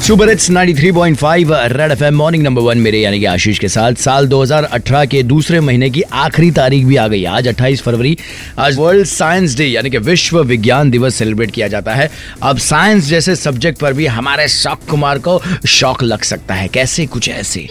Super hits 93.5 Red FM morning number 1 मेरे यानी कि आशीष के साथ। साल 2018 के दूसरे महीने की आखिरी तारीख भी आ गई। आज 28 फरवरी, आज वर्ल्ड साइंस डे यानी कि विश्व विज्ञान दिवस सेलिब्रेट किया जाता है। अब साइंस जैसे सब्जेक्ट पर भी हमारे शौक कुमार को शौक लग सकता है। कैसे? कुछ ऐसे।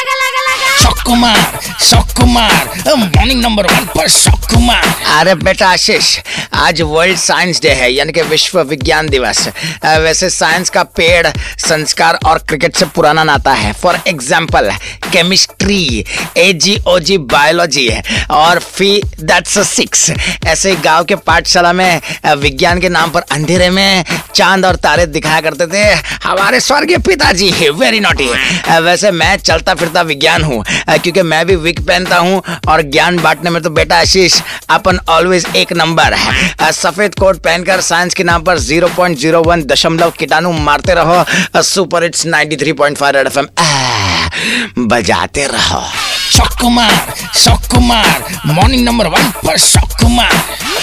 शौक कुमार मॉर्निंग नंबर 1 पर शौक कुमार। अरे बेटा आशीष, आज वर्ल्ड साइंस डे है यानी कि विश्व विज्ञान दिवस। वैसे साइंस का पेड़, संस्कार और क्रिकेट से पुराना नाता है। For example chemistry, AGOG biology और फी दैट्स 6। ऐसे गांव के पाठशाला में विज्ञान के नाम पर अंधेरे में चांद और तारे दिखाया करते थे हमारे स्वर्गीय पिताजी। Very naughty. वैसे मैं चलता फिरता विज्ञान हूँ क्योंकि मैं भी विग पहनता हूँ और ज्ञान बांटने में तो बेटा आशीष अपन ऑलवेज एक नंबर है। सफेद कोट पहनकर साइंस के नाम पर 0.01 दशमलव कीटाणु मारते रहो। सुपर हिट्स 93.5 रेड एफएम बजाते रहो। शौक कुमार मॉर्निंग नंबर 1 पर शौक कुमार।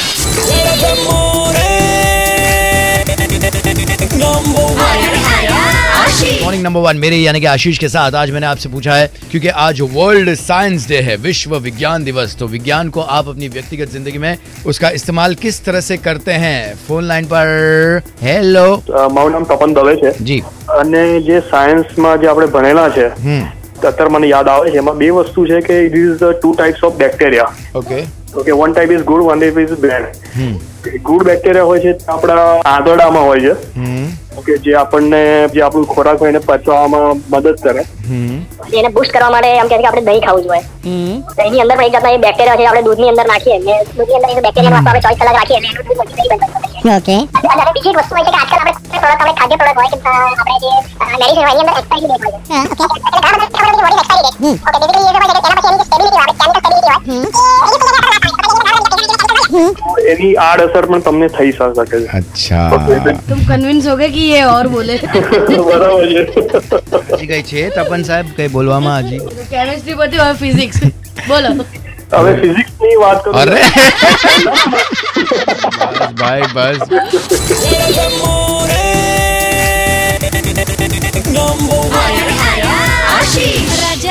मॉर्निंग नंबर 1 मेरे यानी कि आशीष के साथ। आज मैंने आपसे पूछा है क्योंकि आज वर्ल्ड साइंस डे है, विश्व विज्ञान दिवस, तो विज्ञान को आप अपनी व्यक्तिगत जिंदगी में उसका इस्तेमाल किस तरह से करते हैं? फोन लाइन पर हेलो। મારું નામ તપન દવે છે जी। અને જે સાયન્સમાં જે આપણે ભણેલા છે અત્યારે મને યાદ આવે છે એમાં બે વસ્તુ છે કે it is two types of bacteria. Okay, one type is good, one type is bad. Good bacteria હોય છે તે આપણા આંતરડામાં હોય છે. ઓકે, જે આપણને જે આપણું ખોરાક હોય એને પચવામાં મદદ કરે. એને બૂસ્ટ કરવા માટે એમ કહે છે કે આપણે દહીં ખાવું જોઈએ. દહીંની અંદર પણ એક જાતના એ બેક્ટેરિયા છે, આપણે દૂધની અંદર નાખીએ ને દૂધની અંદર એ બેક્ટેરિયાનો આપણે 24 કલાક રાખીએ એટલે એનું દૂધ બની જાય. ઓકે. અને બીજી એક વસ્તુ હોય છે કે આજકાલ આપણે પ્રોડક્ટ, આપણે ખાદ્ય પ્રોડક્ટ હોય કે આપણે જે મેડિસિન હોય એની અંદર એક્સપાયરી ડેટ હોય છે. ઓકે, એટલે ઘણા બધા પ્રોડક્ટની body expiry date. Okay, basically એ હોય છે કે તેના પછી એની સ્ટેબિલિટી આવે, કેમિકલ સ્ટેબિલિટી એની આડઅસર પણ તમને થઈ શકે છે. अच्छा, तुम कन्विंस हो गए कि ये और बोले. બરાબર છે. હજી કઈ છે તપન સાહેબ કઈ બોલવામાં? હજી केमिस्ट्री पति और फिजिक्स बोलो. હવે ફિઝિક્સ ની વાત કરું. અરે બસ ભાઈ બસ. નંબર 1 आशीष